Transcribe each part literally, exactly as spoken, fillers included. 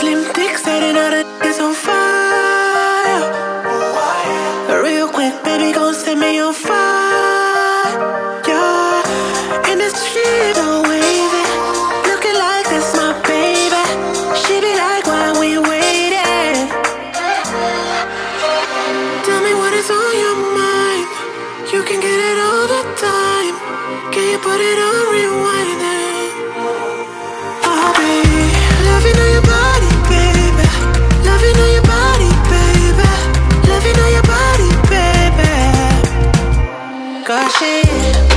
them dicks setting all the niggas on fire. Real quick, baby, gon' set me on fire. Yeah, and this shit all wavy, looking like that's my baby. She be like, why we waiting? Tell me what is on your mind. You can get it all the time. Can you put it on rewind then? Oh, baby, loving on your body, baby. Loving on your body, baby. Loving on your body, baby. Gosh, yeah.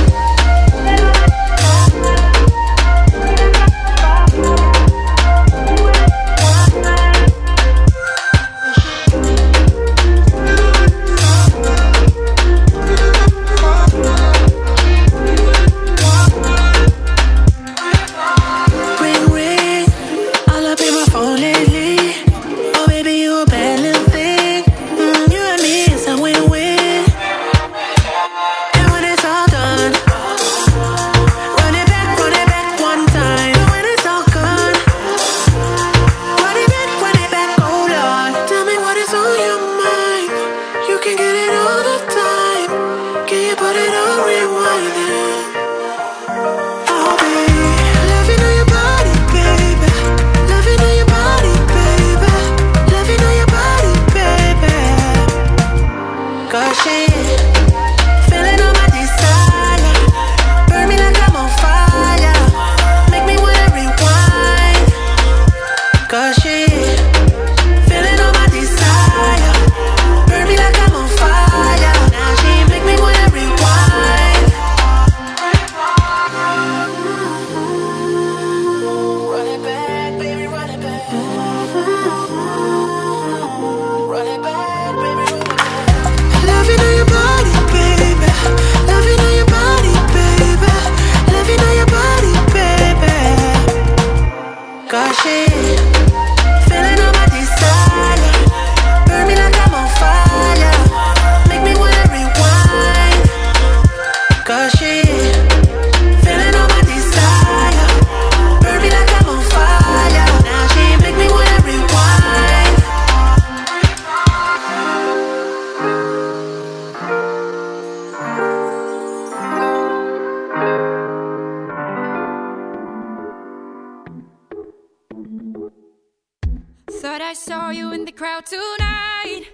Thought I saw you in the crowd tonight,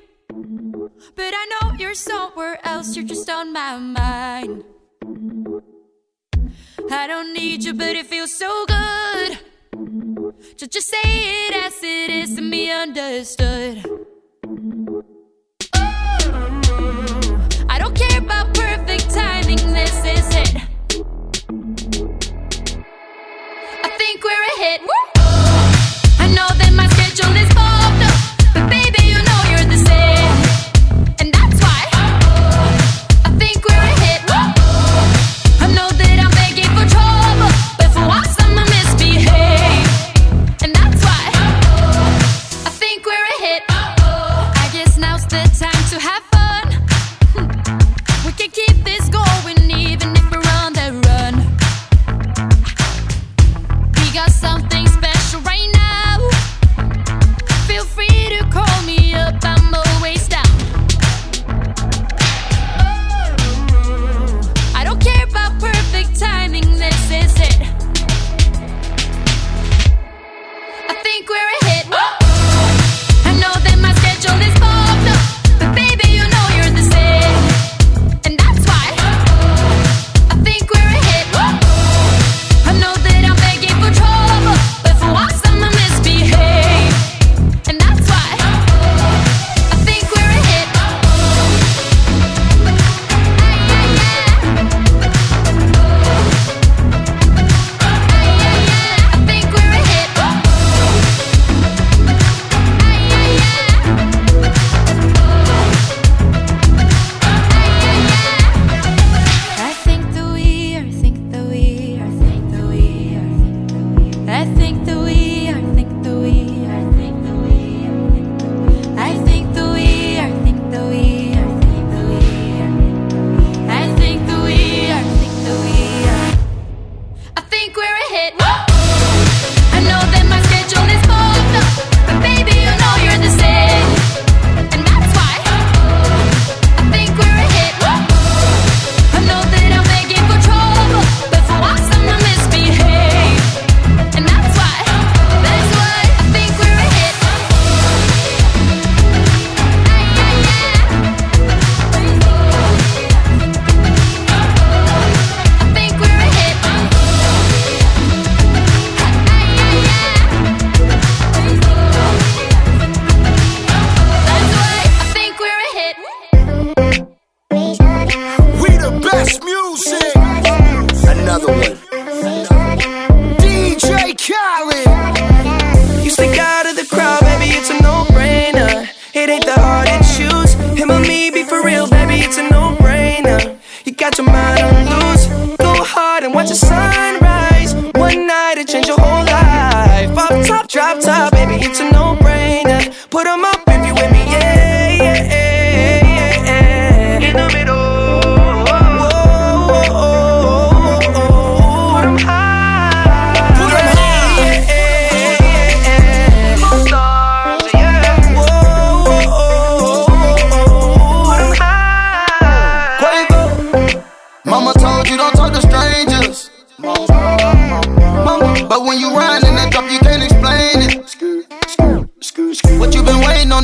but I know you're somewhere else, you're just on my mind. I don't need you, but it feels so good to just say it as it is and be understood. Oh, I don't care about perfect timing, this is it. I think we're a hit. Woo! I know that my schedule is booked up, but baby, you know you're the same. And that's why I think we're a hit. I know that I'm begging for trouble, but for once I'ma misbehave. And that's why I think we're a hit. I guess now's the time to have fun. We can keep this going even if we're on the run. We got something special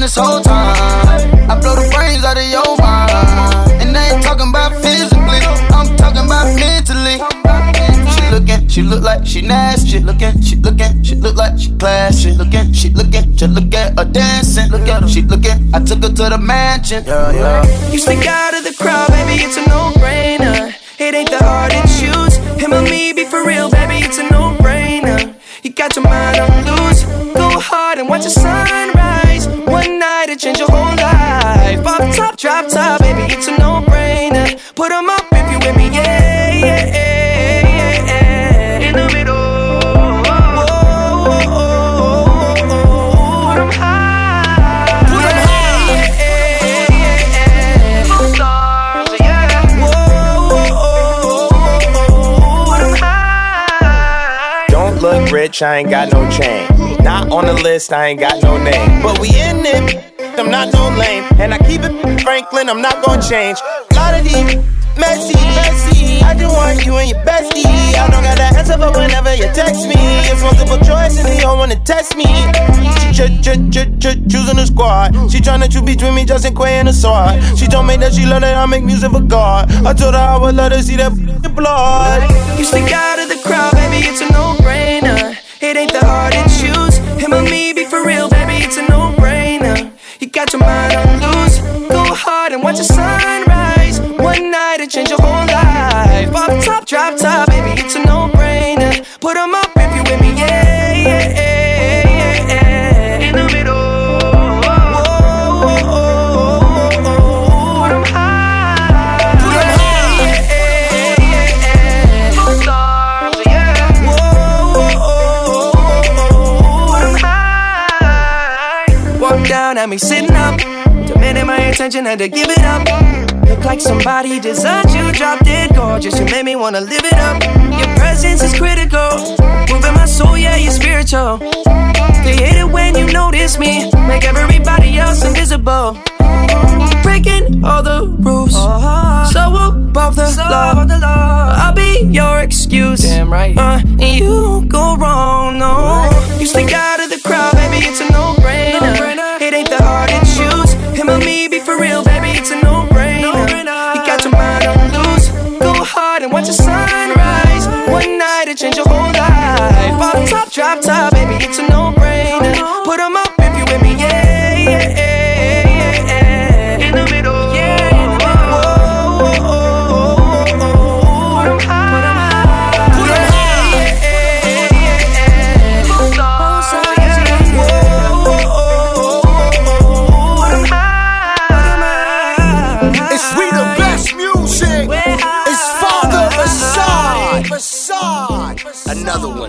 this whole time. I blow the brains out of your mind. And I ain't talking about physically, I'm talking about mentally. She looking, she look like she nasty. She looking, she looking, she look like she classy. Looking, she looking, just look at her dancing. Look at her, she looking, I took her to the mansion. Yeah, yeah. You stick out of the crowd, baby, it's a no-brainer. It ain't that hard to choose. Him or me, be for real, baby, it's a no-brainer. You got your mind on loose. Go hard and watch the sunrise. One night it change your whole life. Pop top, drop top, baby, it's a no-brainer. Put 'em up if you with me, yeah, yeah, yeah, yeah. In the middle. Rich, I ain't got no chain. Not on the list, I ain't got no name. But we in it, I'm not no lame. And I keep it Franklin, I'm not gonna change. A lot of these messy, messy. I just want you and your bestie. I don't got that answer, but whenever you text me, it's multiple choice and you don't wanna test me. She ch ch ch ch choosing the squad. She tryna choose between me, Justin Quay and the sword. She told me that she love that I make music for God. I told her I would let her see that blood. You stick out of the crowd, baby, it's a no-brainer. It ain't that hard to choose. Him or me, be for real, baby, it's a no-brainer. You got your mind on loose. Go hard and watch the sunrise. One night it change your whole life. Pop top, drop top, baby, it's a no-brainer. Put 'em up if you with me, yeah, yeah, yeah, yeah. In the middle. At me sitting up, demanding my attention, had to give it up. Look like somebody designed you, dropped it gorgeous. You made me wanna live it up. Your presence is critical, moving my soul, yeah, you're spiritual. They hate it when you notice me, make everybody else invisible. Breaking all the rules, so above the law. I'll be your excuse, damn right. Uh, and you go wrong, no. You stick out of the crowd, baby, it's a no-brainer. It ain't that hard to choose. Him or me, be for real, baby, it's a no-brainer. You got your mind on loose. Go hard and watch the sunrise. One night it change your whole life. Pop top, drop top, baby, it's a no-brainer. Put 'em up if you with me, yeah, yeah, yeah, yeah. In the middle. Another one.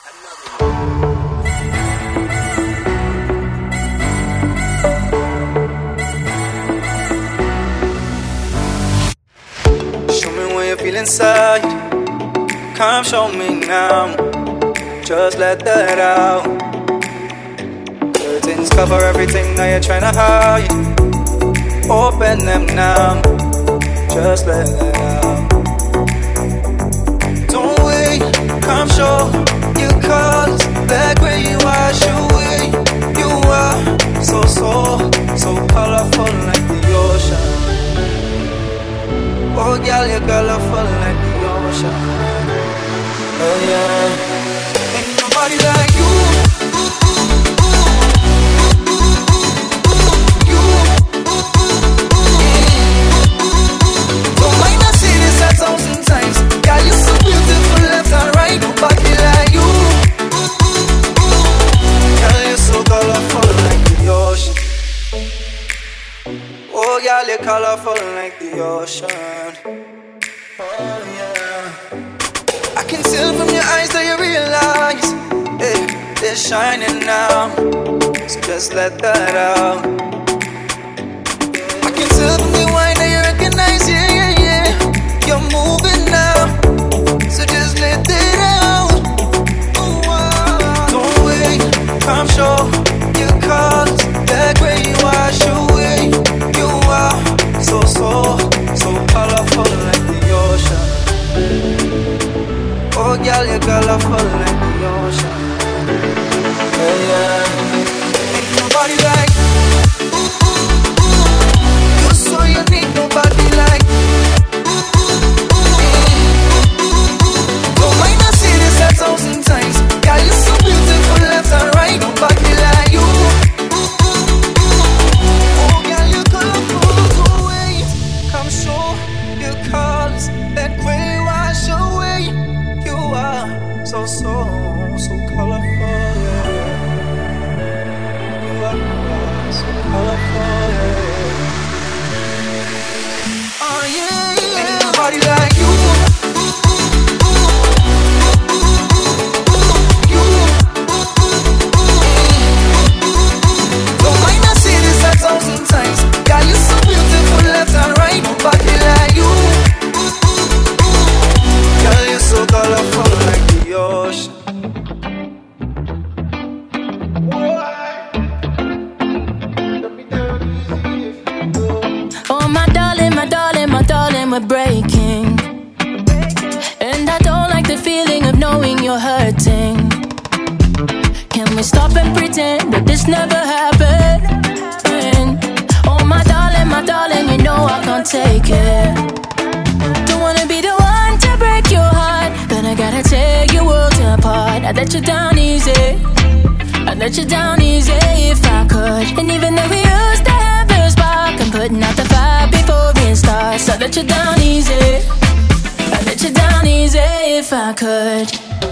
Show me when you feel inside. Come show me now. Just let that out. Curtains cover everything now you're trying to hide. Open them now. Just let that out. Don't wait. Come show your colors, black where you wash away. You are so, so, so colorful like the ocean. Oh, girl, you're colorful like the ocean. Oh, yeah. Ain't nobody like you. Don't mind I say this a thousand times. Girl, you're so beautiful left and right. Nobody like you. Girl, you're so colorful like the ocean. Oh, girl, you're colorful like the ocean. Oh, yeah. I can tell from your eyes that you realize, hey, they're shining now. So just let that out. I can tell from the wine that you recognize, yeah, yeah, yeah. You're moving now. So just let it out. Oh, wow. Don't wait, come show your colors, back where you wash away. You are so, so, so colorful like the ocean. Oh, girl, you're colorful like the ocean. Yeah, yeah. Ain't nobody like we're breaking, and I don't like the feeling of knowing you're hurting. Can we stop and pretend that this never happened? Oh my darling, my darling, you know I can't take it. Don't wanna be the one to break your heart, but I gotta tear your world apart. I let you down easy, I let you down easy if I could. And even though we used to have a spark, I'm putting out the fire before it starts. I let you down easy, I let you down easy if I could.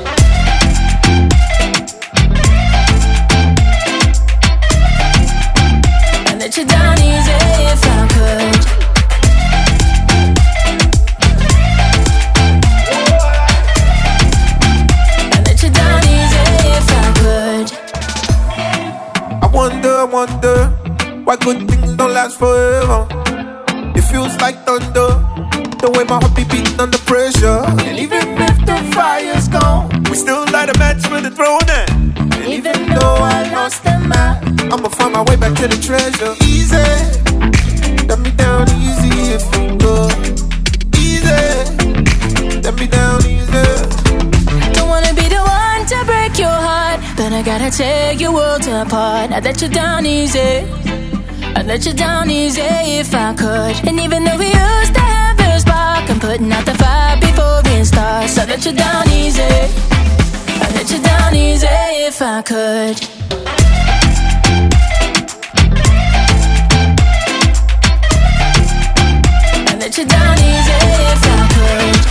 I let you down easy if I could. I let you down easy if I could. I wonder, I wonder why good things don't last forever. It feels like thunder, the way my heart be beating under pressure. And even if the fire's gone, we still light a match for the throne. And even though I lost the map, I'ma find my way back to the treasure. Easy, let me down easy if you go. Easy, let me down easy. Don't wanna be the one to break your heart, but I gotta tear your world apart. I let you down easy, I let you down easy if I could. And even though we used to have a spark, I'm putting out the fire before it starts. I let you down easy, I let you down easy if I could. I let you down easy if I could.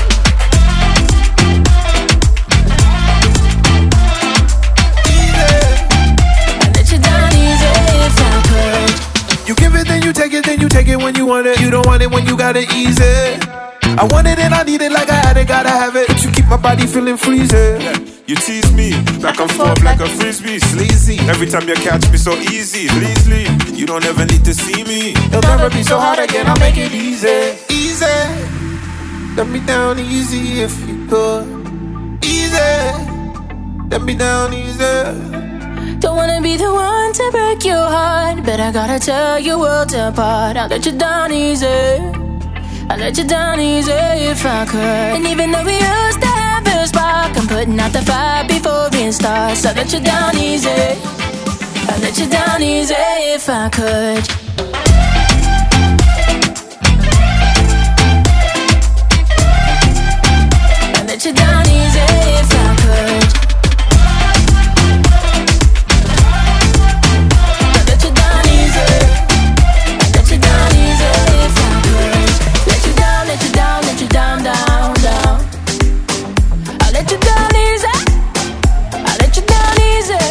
I let you down easy if I could. You give it, then you take it, then you take it when you want it. You don't want it when you got it easy. I want it and I need it like I had it, gotta have it. But you keep my body feeling freezing. You tease me back and forth like a frisbee, sleazy. Every time you catch me so easy, easily. You don't ever need to see me. It'll never be so hard again, I'll make it easy. Easy, let me down easy if you could. Easy, let me down easy. Don't wanna be the one to break your heart, but I gotta tear your world apart. I let you down easy, I let you down easy if I could. And even though we used to have a spark, I'm putting out the fire before it starts. I let you down easy, I let you down easy if I could. I let you down easy if I could. I let you down easy, I let you down easy if I could. Let you down, let you down, let you down, down, down. I let you down easy, I let you down easy.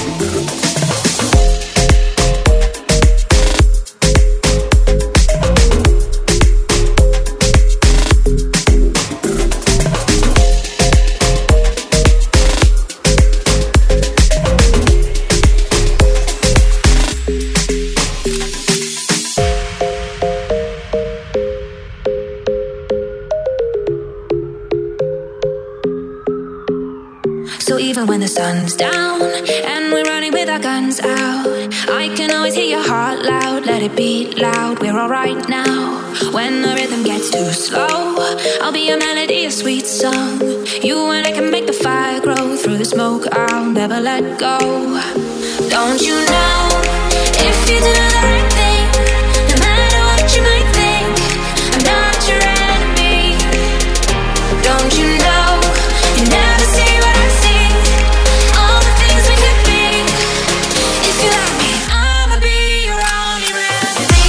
So even when the sun's down and we're running with our guns out, I can always hear your heart loud, let it beat loud. We're alright now. When the rhythm gets too slow, I'll be a melody, a sweet song. You and I can make the fire grow. Through the smoke, I'll never let go. Don't you know, if you do the right thing, no matter what you might think, I'm not your enemy. Don't you know, you never see what I see. All the things we could be. If you love me, I'ma be your only remedy.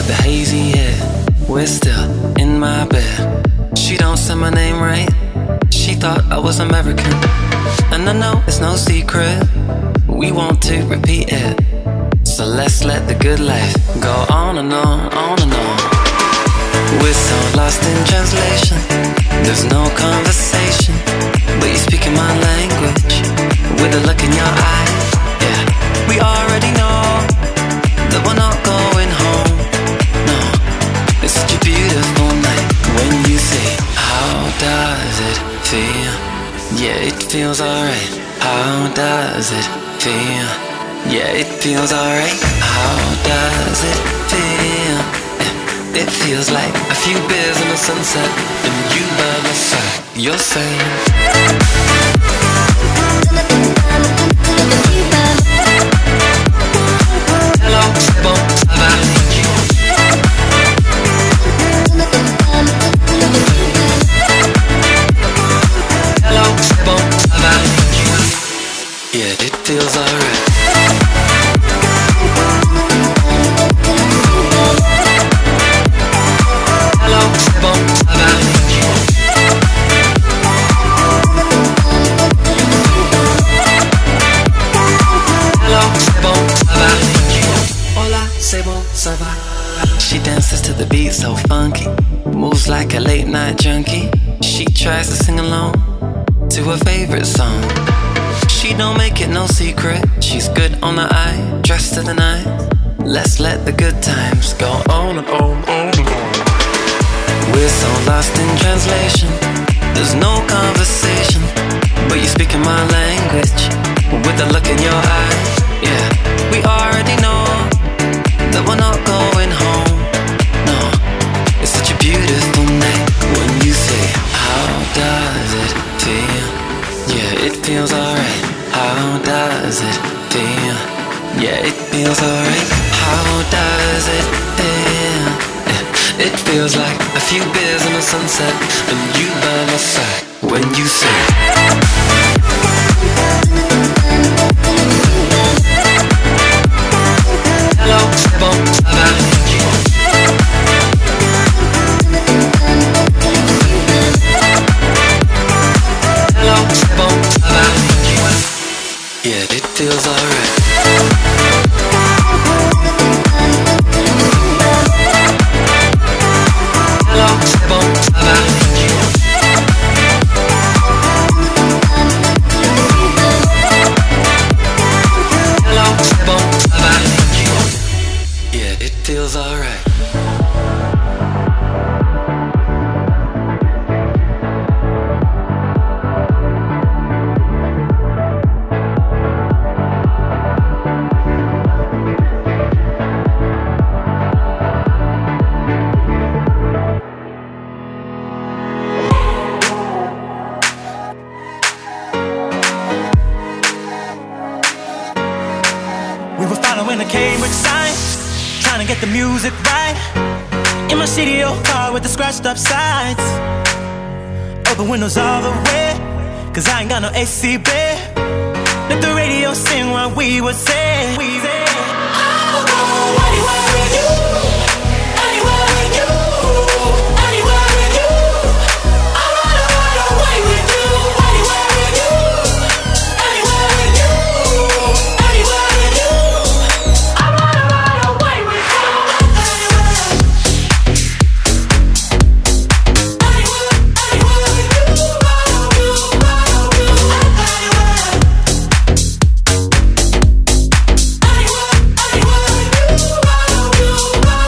the hazy air. We're still in my bed. She don't say my name right. She thought I was American. And I know it's no secret, we want to repeat it. So let's let the good life go on and on, on and on. We're so lost in translation, there's no conversation, but you're speaking my language with a look in your eye. Yeah, we already know that we're not going home. No, it's such a beautiful night when you say, how does it feel? Yeah, it feels alright. How does it feel? Yeah, it feels alright. How does it feel? Yeah, it feels like a few beers in the sunset and you by my side. You're saying hello, c'est bon, ça va. Hello, c'est bon, ça va. Yeah, it feels alright. Hello, c'est bon, ça va. Hello, c'est bon, ça va. Hola, c'est bon, ça va. She dances to the beat so funky, moves like a late night junkie. She tries to sing along to her favorite song. She don't make it no secret, she's good on the eye, dressed to the nine. Let's let the good times go on and on, on and on. We're so lost in translation, there's no conversation, but you're speaking my language with the look in your eye. Yeah, we already know that we're not going home. No, it's such a beautiful night when you say, how does it feel? Yeah, it feels alright. How does it feel? Yeah, it feels alright. How does it feel? Yeah, it feels like a few beers in the sunset and you by my side when you say hello, c'est bon, ça va. Hello, c'est bon, ça va. Yeah, it feels alright. Hello, c'est bon, ça va. Hello, c'est bon, ça va. Yeah, it feels alright. Get the music right in my C D O car with the scratched up sides. Open windows all the way, cause I ain't got no A C, babe. Let the radio sing while we would say, we say, I'll go anywhere with you, anywhere with you, anywhere with you. I'll run, run away with you, anywhere with you, anywhere with you, anywhere with you. I'll run, run away with you. Anywhere, anywhere with you,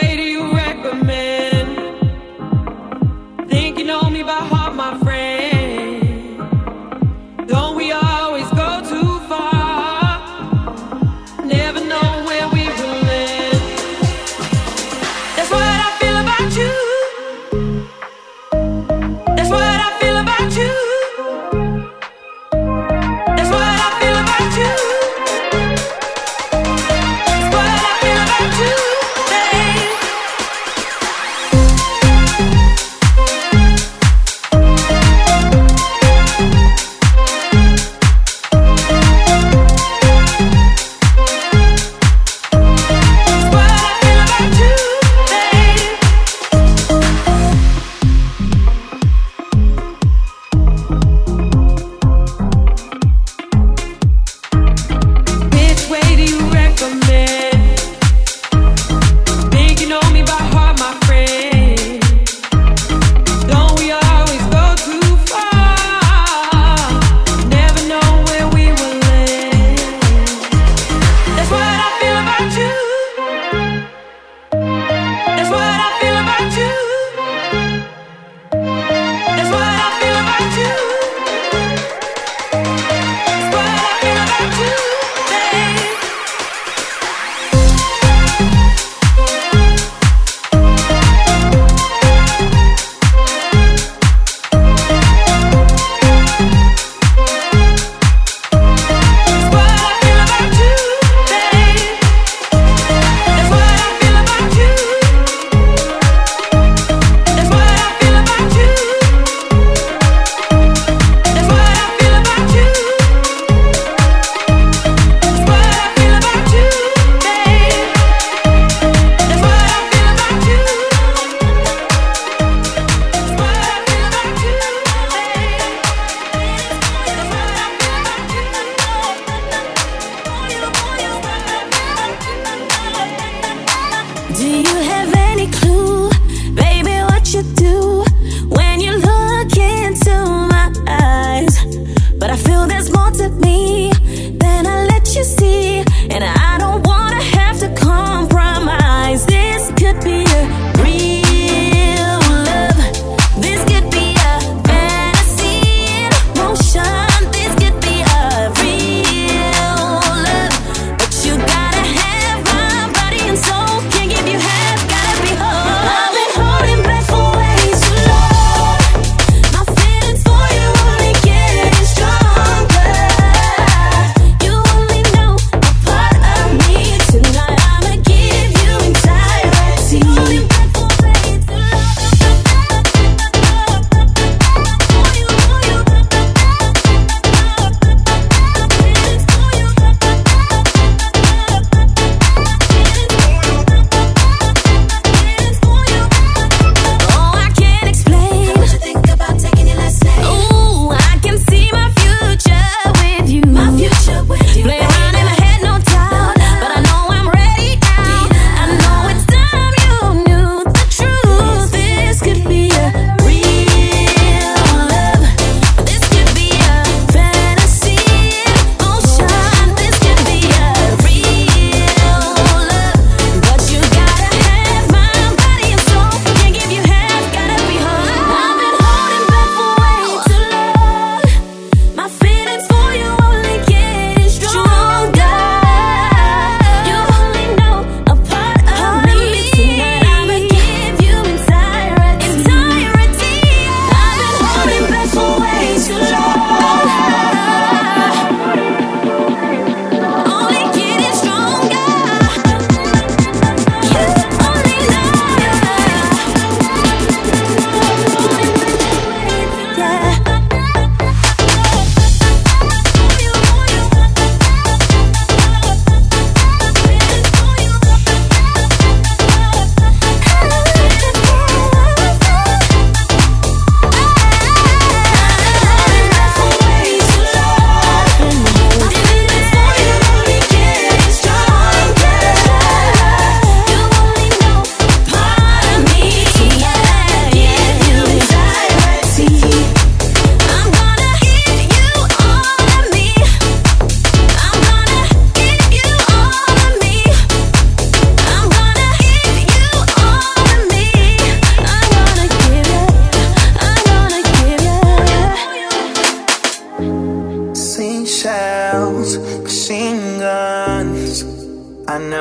lady you recommend. Think you know me by heart, my friend. Don't we always go too far? Never know where we will end. That's what I feel about you. That's what I feel about you. That's what I feel about you. That's what I feel about you, babe.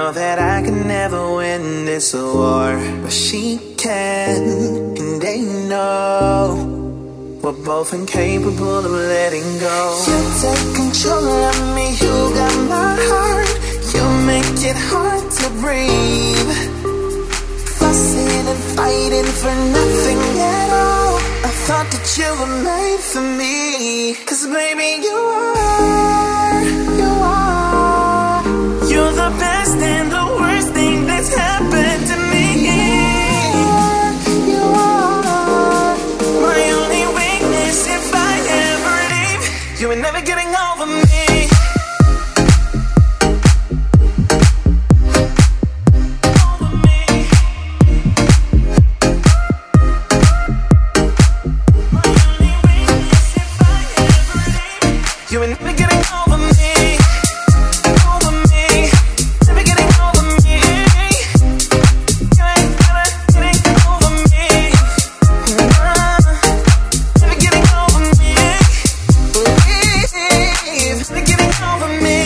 know that I can never win this war, but she can, and they know we're both incapable of letting go. You take control of me, you got my heart. You make it hard to breathe. Fussing and fighting for nothing at all. I thought that you were made for me. Cause baby you are, you are. You're the best and the worst thing that's happened to me. You are, you are. My only weakness if I ever leave. You ain't never getting over me. You ain't never getting over me, over me, never getting over me. You ain't never getting over me, never getting over me. Believe, never getting over me.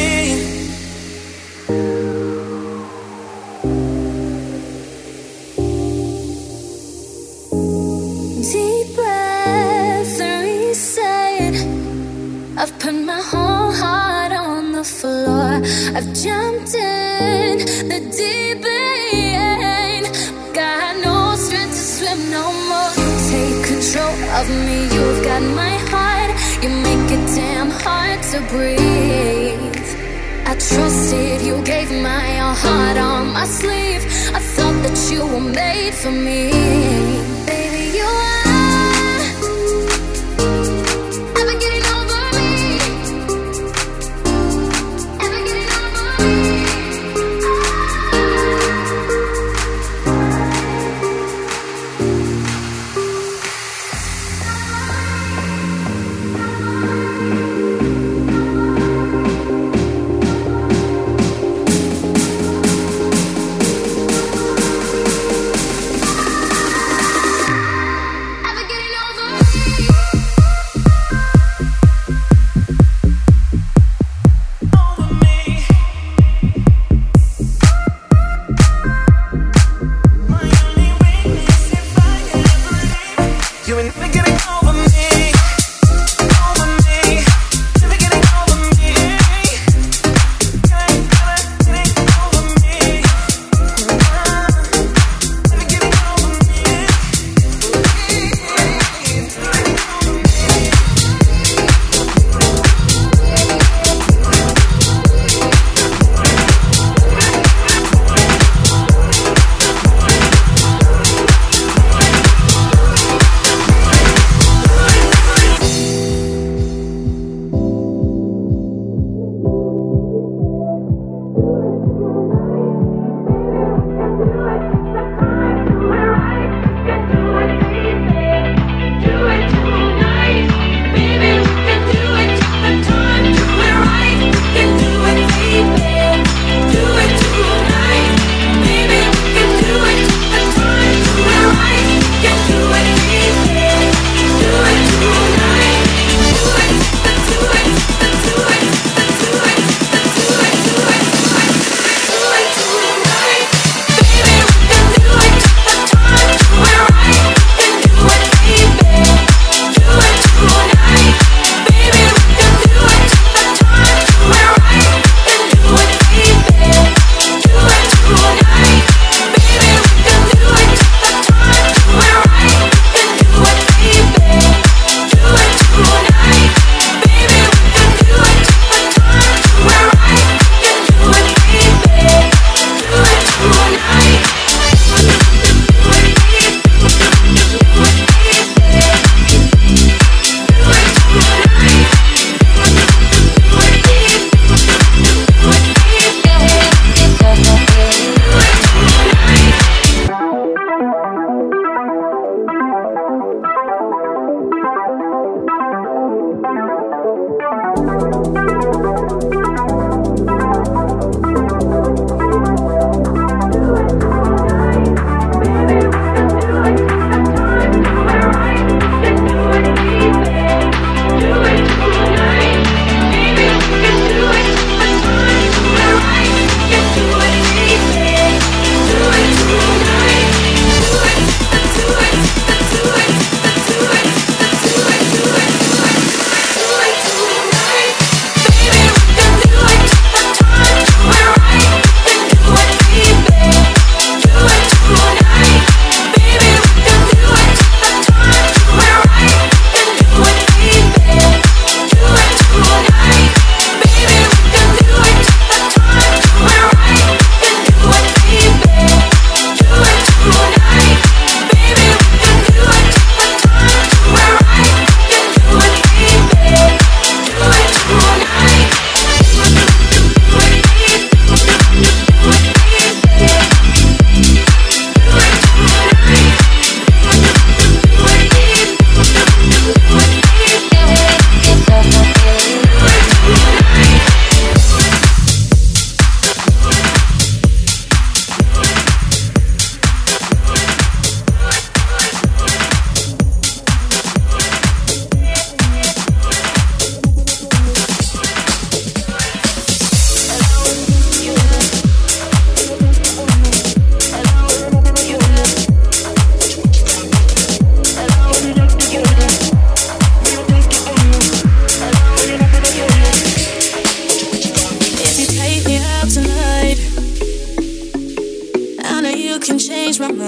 Deep breath and reset. I've put my whole heart on the floor. I've jumped in the deep end. Got no strength to swim no more. You take control of me. You've got my heart. You make it damn hard to breathe. I trusted you, gave my heart on my sleeve. I thought that you were made for me. Baby, you are.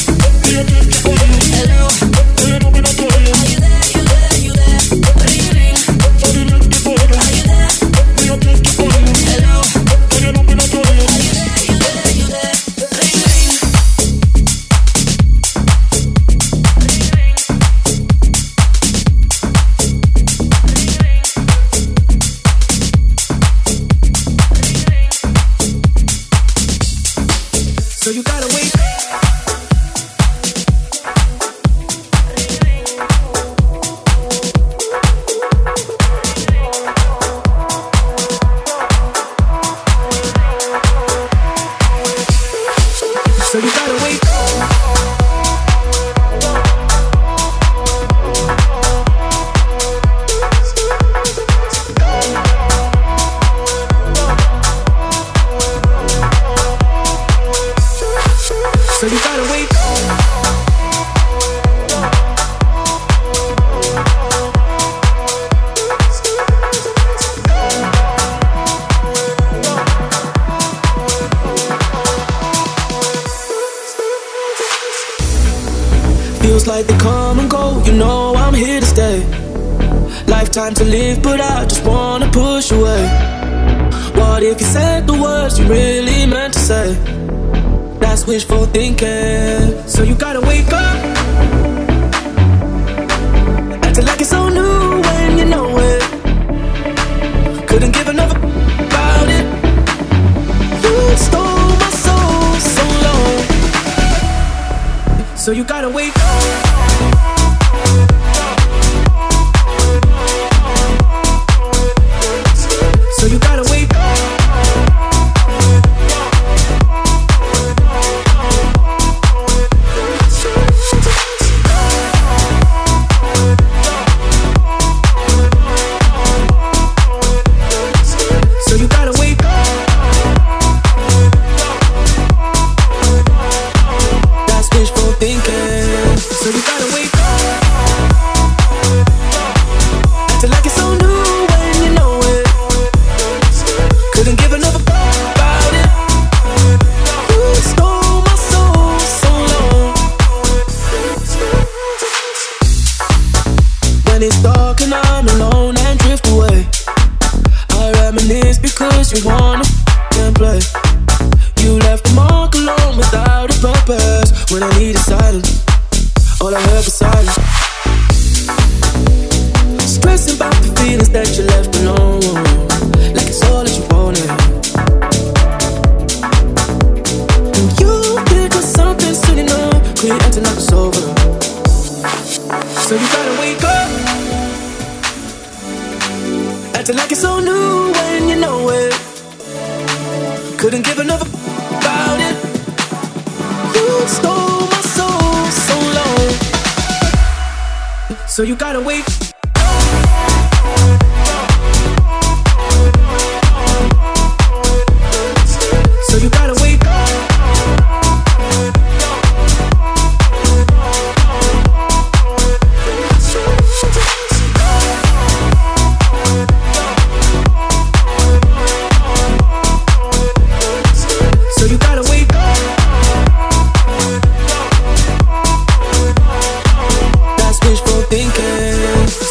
Feels like they come and go, you know I'm here to stay. Lifetime to live, but I just wanna push away. What if you said the words you really meant to say? That's wishful thinking. So you gotta wake up, acting like it's so new when you know it. Couldn't give enough about it. You stole my soul so long. So you gotta wake up. So you gotta wake up. So you gotta wake up. When I needed silence, all I heard was silence. Stressing about the feelings that you left alone, like it's all that you wanted. And you did just something silly, no, quit acting like it's over. So you gotta wake up, acting like it's so new when you know it. Couldn't give enough about it. You stole my soul so long. So you gotta wait. So you gotta wait. So you gotta wait. That's wishful thinking.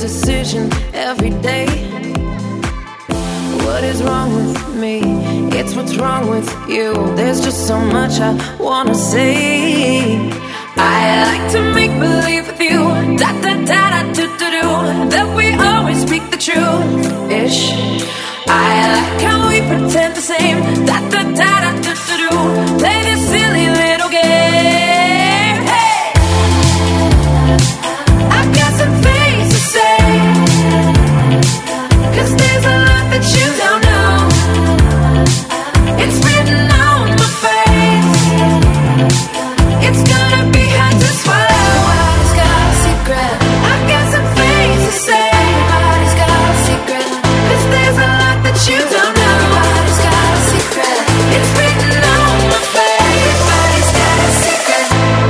decision every day. What is wrong with me? It's what's wrong with you. There's just so much I wanna say. I like to make believe with you, da da da da do do do, that we always speak the truth ish. I like how we pretend the same, da da da da do do do, play this silly little game. Hey, I've got some things to say, 'cause there's a lot that you don't know. It's written on my face. It's gonna be hard to swallow. Everybody's got a secret. I've got some things to say. Everybody's got a secret. 'Cause there's a lot that you don't know. Everybody's got a secret. It's written on my face. Everybody's got a secret.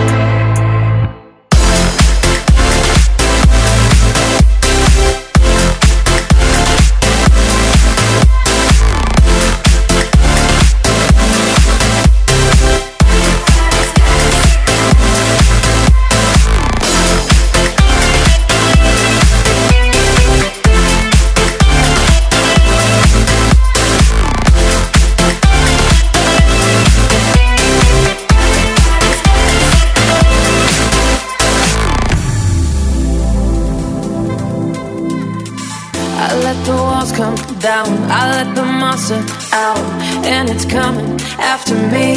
I let the walls come down, I let the monster out, and it's coming after me.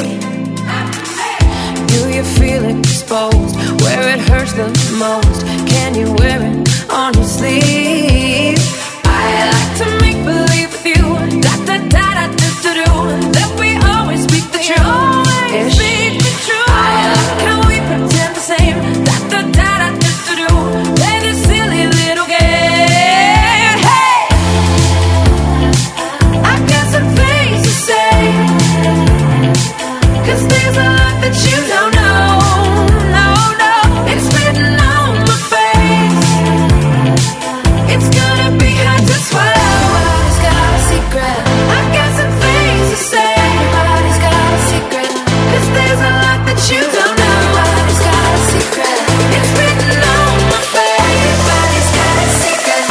Do you feel exposed where it hurts the most? Can you wear it on your sleeve? I like to make believe with you, da da da da do do do, that we always speak the truth. I like how we pretend the same, da da da da do do do, play this silly little game. Cause there's a lot that you don't know. No, no, it's written on my face. It's gonna be hard to swallow. Everybody's got a secret. I've got some things to say. Everybody's got a secret. Cause there's a lot that you don't know. Everybody's got a secret. It's written on my face. Everybody's got a secret.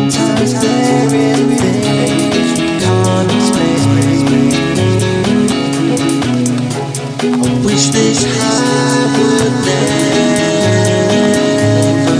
Sometimes there are things we can't explain. I wish this high would never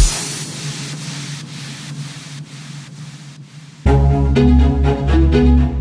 Thank you.